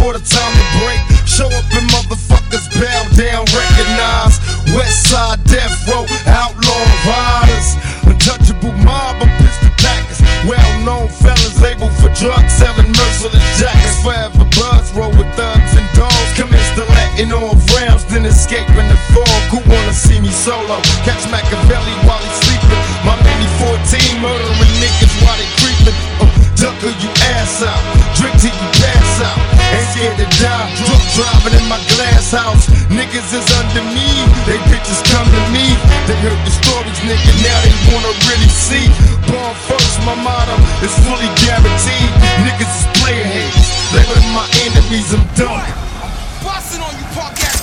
before the time to break. Show up and motherfuckers bow down, recognize. West side death row, outlaw riders. Untouchable mob of pistol packers. Well-known fellas labeled for drug selling, merciless jackets. Forever buzz roll with thugs and dogs. Commence to letting off rounds, then escaping the fog. Who wanna see me solo? Catch Machiavelli while he's sleeping. My mini 14 murdering niggas while they creeping. Ducker you ass out, drink till you pass out. Ain't scared to die, drunk driving in my glass house. Niggas is under me, they bitches come to me. They heard the stories, nigga, now they wanna really see. Born first, my motto is fully guaranteed. Niggas is player haters, labeling my enemies, I'm done. Bustin' on you punk ass